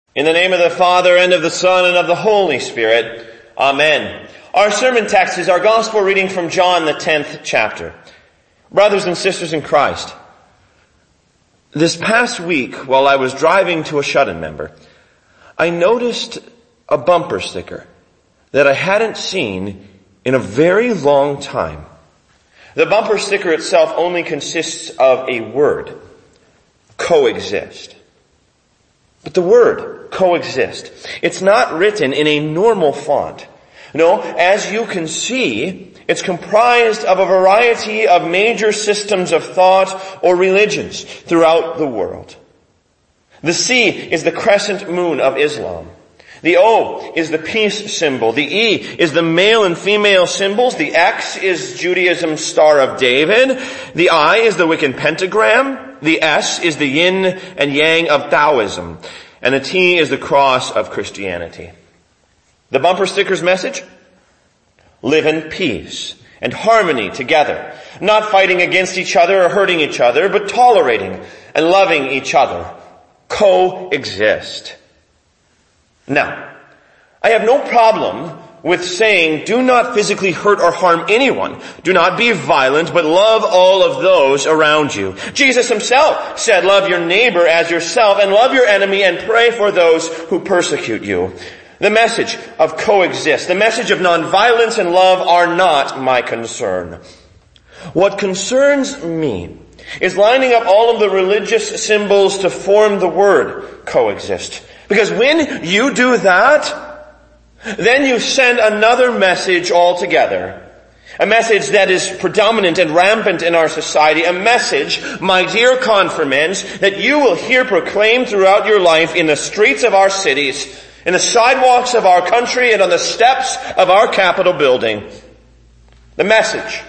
In the name of the Father, and of the Son, and of the Holy Spirit. Amen. Our sermon text is our gospel reading from John, the 10th chapter. Brothers and sisters in Christ, this past week, while I was driving to a shut-in member, I noticed a bumper sticker that I hadn't seen in a very long time. The bumper sticker itself only consists of a word, coexist. But the word, coexist, it's not written in a normal font. No, as you can see, it's comprised of a variety of major systems of thought or religions throughout the world. The C is the crescent moon of Islam. The O is the peace symbol. The E is the male and female symbols. The X is Judaism's Star of David. The I is the Wiccan pentagram. The S is the yin and yang of Taoism. And the T is the cross of Christianity. The bumper sticker's message? Live in peace and harmony together. Not fighting against each other or hurting each other, but tolerating and loving each other. Coexist. Now, I have no problem with saying do not physically hurt or harm anyone. Do not be violent, but love all of those around you. Jesus himself said, love your neighbor as yourself and love your enemy and pray for those who persecute you. The message of coexist, the message of nonviolence and love are not my concern. What concerns me is lining up all of the religious symbols to form the word coexist. Because when you do that, then you send another message altogether. A message that is predominant and rampant in our society. A message, my dear confirmants, that you will hear proclaimed throughout your life in the streets of our cities, in the sidewalks of our country, and on the steps of our Capitol building. The message: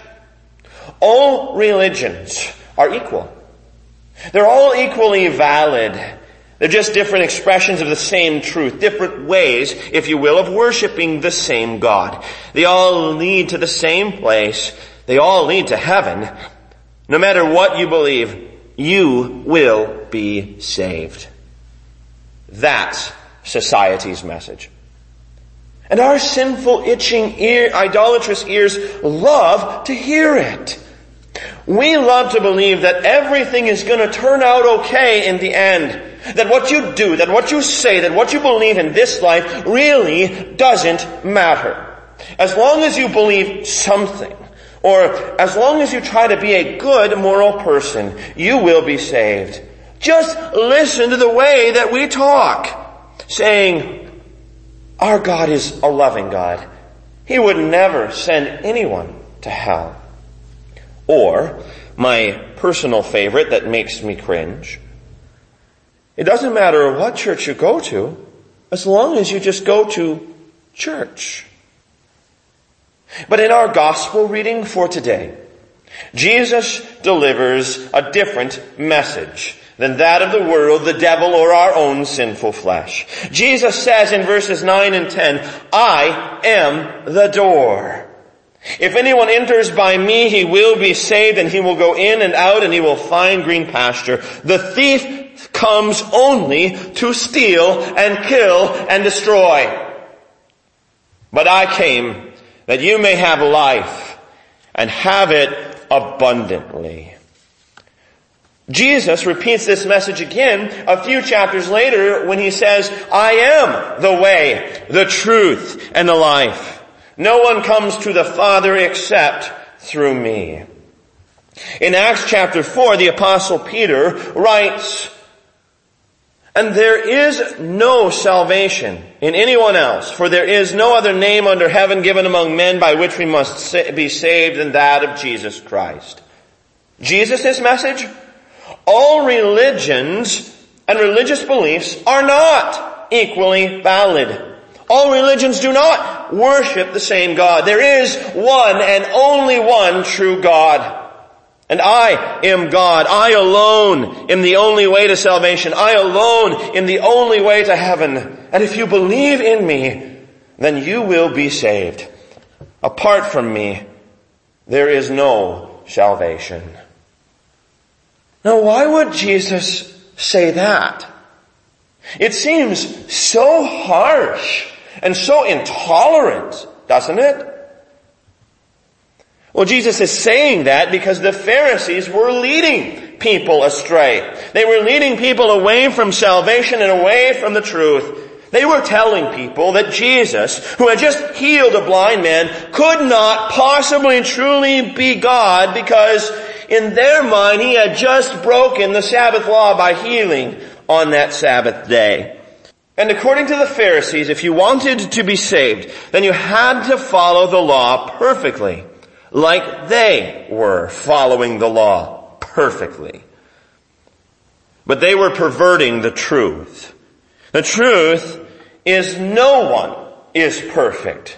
all religions are equal. They're all equally valid. They're just different expressions of the same truth, different ways, if you will, of worshiping the same God. They all lead to the same place. They all lead to heaven. No matter what you believe, you will be saved. That's society's message. And our sinful, itching, idolatrous ears love to hear it. We love to believe that everything is going to turn out okay in the end. That what you do, that what you say, that what you believe in this life really doesn't matter. As long as you believe something, or as long as you try to be a good moral person, you will be saved. Just listen to the way that we talk, saying, our God is a loving God. He would never send anyone to hell. Or, my personal favorite that makes me cringe, it doesn't matter what church you go to, as long as you just go to church. But in our gospel reading for today, Jesus delivers a different message than that of the world, the devil, or our own sinful flesh. Jesus says in verses 9 and 10, I am the door. If anyone enters by me, he will be saved, and he will go in and out, and he will find green pasture. The thief comes only to steal and kill and destroy. But I came that you may have life and have it abundantly. Jesus repeats this message again a few chapters later when he says, I am the way, the truth, and the life. No one comes to the Father except through me. In Acts chapter 4, the Apostle Peter writes, and there is no salvation in anyone else, for there is no other name under heaven given among men by which we must be saved than that of Jesus Christ. Jesus' message? All religions and religious beliefs are not equally valid. All religions do not worship the same God. There is one and only one true God. And I am God. I alone am the only way to salvation. I alone am the only way to heaven. And if you believe in me, then you will be saved. Apart from me, there is no salvation. Now, why would Jesus say that? It seems so harsh and so intolerant, doesn't it? Well, Jesus is saying that because the Pharisees were leading people astray. They were leading people away from salvation and away from the truth. They were telling people that Jesus, who had just healed a blind man, could not possibly truly be God because in their mind he had just broken the Sabbath law by healing on that Sabbath day. And according to the Pharisees, if you wanted to be saved, then you had to follow the law perfectly, like they were following the law perfectly. But they were perverting the truth. The truth is no one is perfect.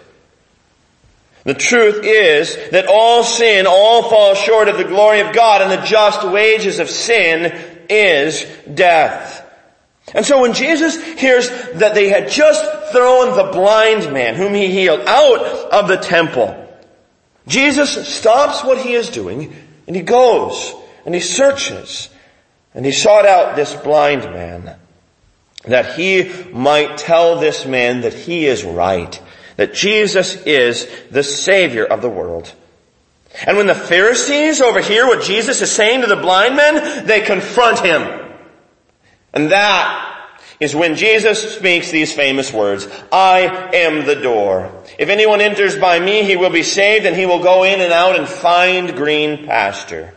The truth is that all sin, all fall short of the glory of God, and the just wages of sin is death. And so when Jesus hears that they had just thrown the blind man whom he healed out of the temple, Jesus stops what he is doing and he goes and he searches and he sought out this blind man that he might tell this man that he is right, that Jesus is the Savior of the world. And when the Pharisees overhear what Jesus is saying to the blind men, they confront him. And that is when Jesus speaks these famous words, I am the door. If anyone enters by me, he will be saved, and he will go in and out and find green pasture.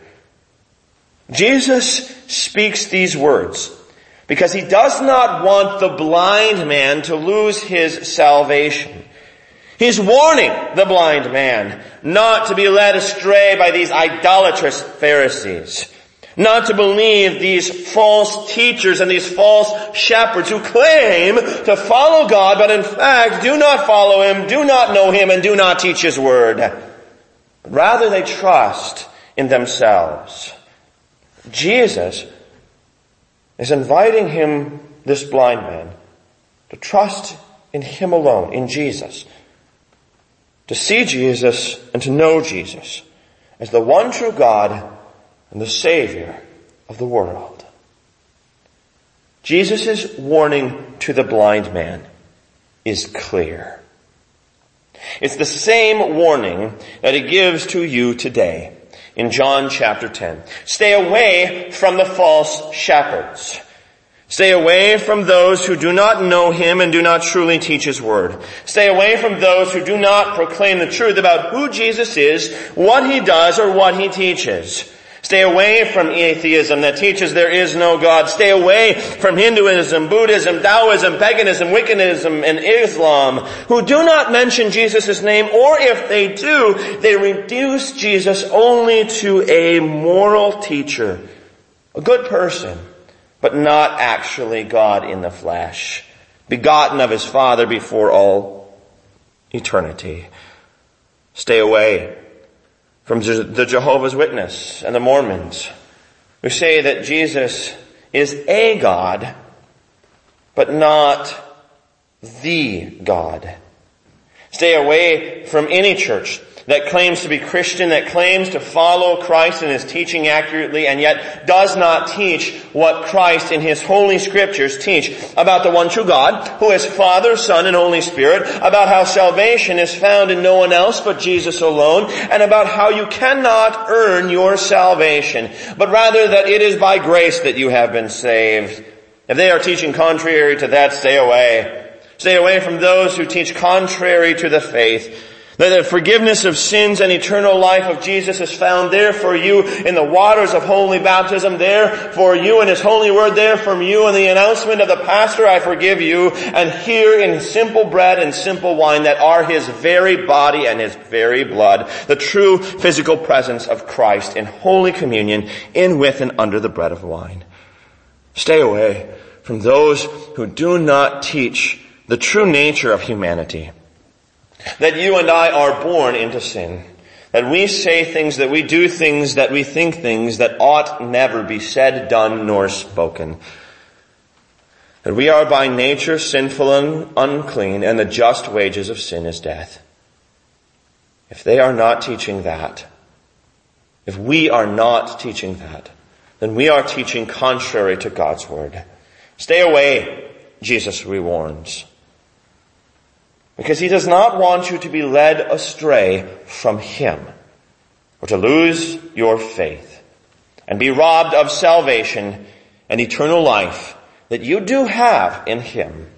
Jesus speaks these words because he does not want the blind man to lose his salvation. He's warning the blind man not to be led astray by these idolatrous Pharisees, not to believe these false teachers and these false shepherds who claim to follow God, but in fact do not follow him, do not know him, and do not teach his word. Rather, they trust in themselves. Jesus is inviting him, this blind man, to trust in him alone, in Jesus. To see Jesus and to know Jesus as the one true God and the Savior of the world. Jesus' warning to the blind man is clear. It's the same warning that he gives to you today in John chapter 10. Stay away from the false shepherds. Stay away from those who do not know him and do not truly teach his word. Stay away from those who do not proclaim the truth about who Jesus is, what he does, or what he teaches. Stay away from atheism that teaches there is no God. Stay away from Hinduism, Buddhism, Taoism, paganism, Wiccanism, and Islam, who do not mention Jesus' name, or if they do, they reduce Jesus only to a moral teacher, a good person, but not actually God in the flesh, begotten of his Father before all eternity. Stay away from the Jehovah's Witness and the Mormons, who say that Jesus is a God, but not the God. Stay away from any church that claims to be Christian, that claims to follow Christ and his teaching accurately, and yet does not teach what Christ in his holy scriptures teach about the one true God, who is Father, Son, and Holy Spirit, about how salvation is found in no one else but Jesus alone, and about how you cannot earn your salvation, but rather that it is by grace that you have been saved. If they are teaching contrary to that, stay away. Stay away from those who teach contrary to the faith. That the forgiveness of sins and eternal life of Jesus is found there for you in the waters of holy baptism, there for you in his holy word, there from you in the announcement of the pastor, I forgive you, and here in simple bread and simple wine that are his very body and his very blood, the true physical presence of Christ in holy communion in, with, and under the bread of wine. Stay away from those who do not teach the true nature of humanity. That you and I are born into sin. That we say things, that we do things, that we think things that ought never be said, done, nor spoken. That we are by nature sinful and unclean, and the just wages of sin is death. If they are not teaching that, if we are not teaching that, then we are teaching contrary to God's word. Stay away Jesus rewarns. Because he does not want you to be led astray from him, or to lose your faith, and be robbed of salvation and eternal life that you do have in him.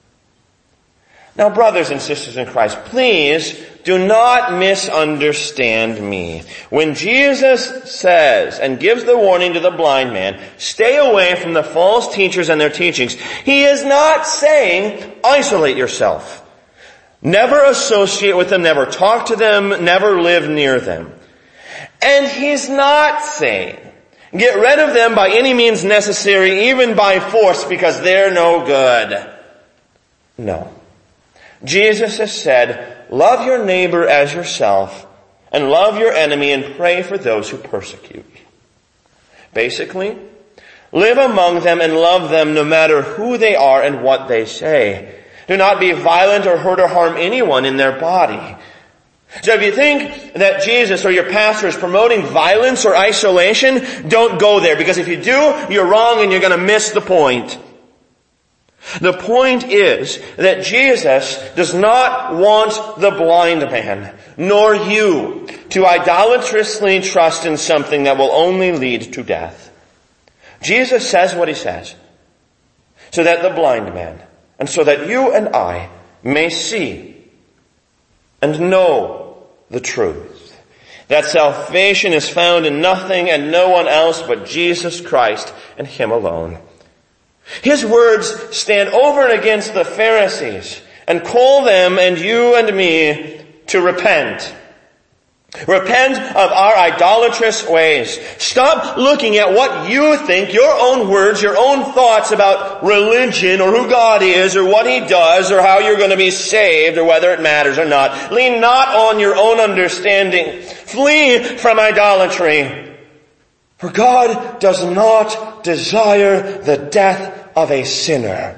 Now, brothers and sisters in Christ, please do not misunderstand me. When Jesus says and gives the warning to the blind man, stay away from the false teachers and their teachings, he is not saying isolate yourself. Never associate with them, never talk to them, never live near them. And he's not saying get rid of them by any means necessary, even by force, because they're no good. No. Jesus has said, love your neighbor as yourself, and love your enemy, and pray for those who persecute you. Basically, live among them and love them no matter who they are and what they say. Do not be violent or hurt or harm anyone in their body. So if you think that Jesus or your pastor is promoting violence or isolation, don't go there, because if you do, you're wrong and you're going to miss the point. The point is that Jesus does not want the blind man, nor you, to idolatrously trust in something that will only lead to death. Jesus says what he says, so that the blind man, and so that you and I may see and know the truth. That salvation is found in nothing and no one else but Jesus Christ and him alone. His words stand over and against the Pharisees and call them and you and me to repent. Repent of our idolatrous ways. Stop looking at what you think, your own words, your own thoughts about religion or who God is or what he does or how you're going to be saved or whether it matters or not. Lean not on your own understanding. Flee from idolatry. For God does not desire the death of a sinner,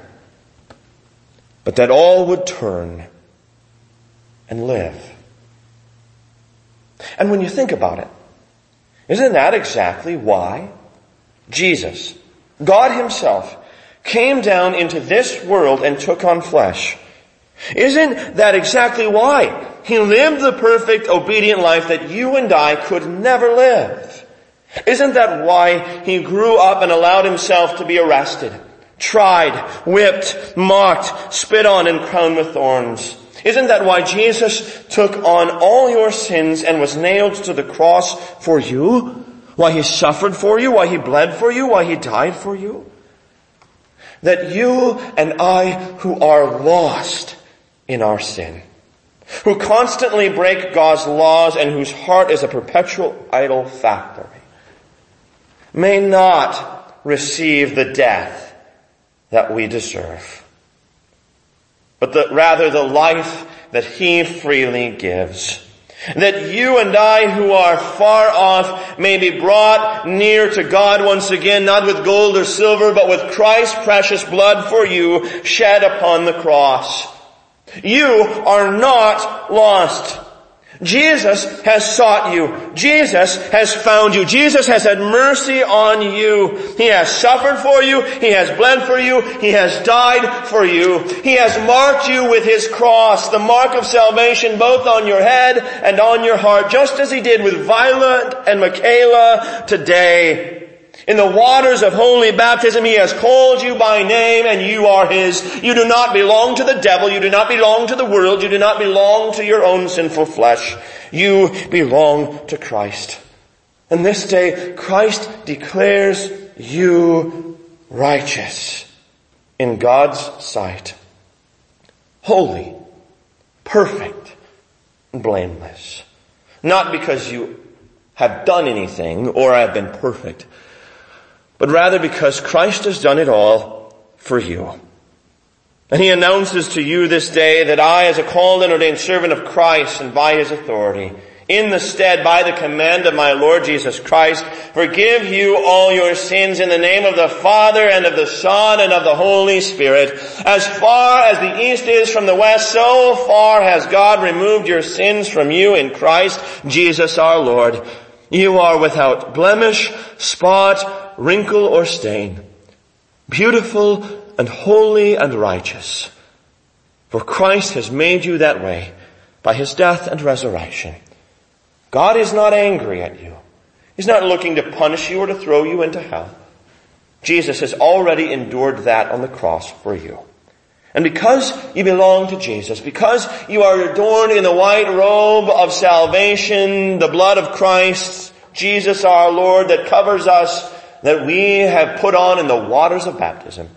but that all would turn and live. And when you think about it, isn't that exactly why Jesus, God himself, came down into this world and took on flesh? Isn't that exactly why he lived the perfect, obedient life that you and I could never live? Isn't that why he grew up and allowed himself to be arrested, tried, whipped, mocked, spit on, and crowned with thorns? Isn't that why Jesus took on all your sins and was nailed to the cross for you? Why he suffered for you? Why he bled for you? Why he died for you? That you and I, who are lost in our sin, who constantly break God's laws and whose heart is a perpetual idol factory, may not receive the death that we deserve, but rather the life that he freely gives. That you and I who are far off may be brought near to God once again, not with gold or silver, but with Christ's precious blood for you shed upon the cross. You are not lost. Jesus has sought you. Jesus has found you. Jesus has had mercy on you. He has suffered for you. He has bled for you. He has died for you. He has marked you with his cross, the mark of salvation both on your head and on your heart, just as he did with Violet and Michaela today. In the waters of holy baptism, he has called you by name and you are his. You do not belong to the devil. You do not belong to the world. You do not belong to your own sinful flesh. You belong to Christ. And this day, Christ declares you righteous in God's sight. Holy, perfect, and blameless. Not because you have done anything or have been perfect, but rather because Christ has done it all for you. And he announces to you this day that I, as a called and ordained servant of Christ and by his authority, in the stead, by the command of my Lord Jesus Christ, forgive you all your sins in the name of the Father and of the Son and of the Holy Spirit. As far as the east is from the west, so far has God removed your sins from you in Christ Jesus our Lord. You are without blemish, spot, wrinkle, or stain, beautiful and holy and righteous. For Christ has made you that way by his death and resurrection. God is not angry at you. He's not looking to punish you or to throw you into hell. Jesus has already endured that on the cross for you. And because you belong to Jesus, because you are adorned in the white robe of salvation, the blood of Christ, Jesus our Lord that covers us, that we have put on in the waters of baptism,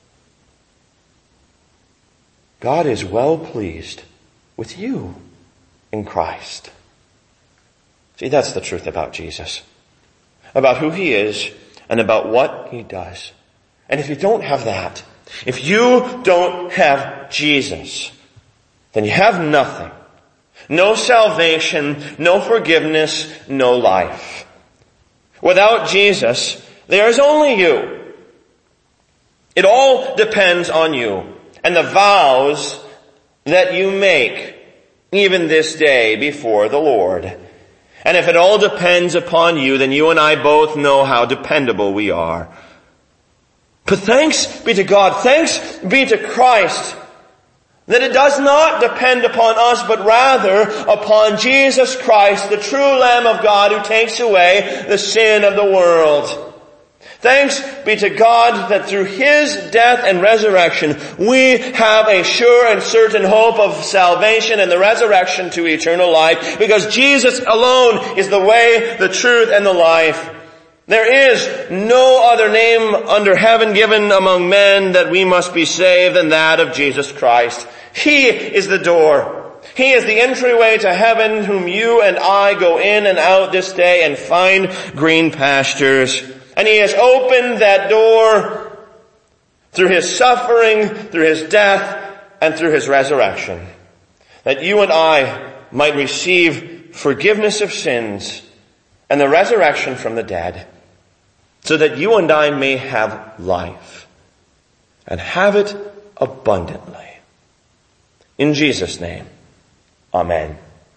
God is well pleased with you in Christ. See, that's the truth about Jesus, about who he is and about what he does. And if you don't have that, if you don't have Jesus, then you have nothing. No salvation, no forgiveness, no life. Without Jesus, there is only you. It all depends on you and the vows that you make even this day before the Lord. And if it all depends upon you, then you and I both know how dependable we are. But thanks be to God, thanks be to Christ, that it does not depend upon us, but rather upon Jesus Christ, the true Lamb of God who takes away the sin of the world. Thanks be to God that through his death and resurrection, we have a sure and certain hope of salvation and the resurrection to eternal life, because Jesus alone is the way, the truth, and the life. There is no other name under heaven given among men that we must be saved than that of Jesus Christ. He is the door. He is the entryway to heaven, whom you and I go in and out this day and find green pastures. And he has opened that door through his suffering, through his death, and through his resurrection, that you and I might receive forgiveness of sins and the resurrection from the dead, so that you and I may have life and have it abundantly. In Jesus' name, amen.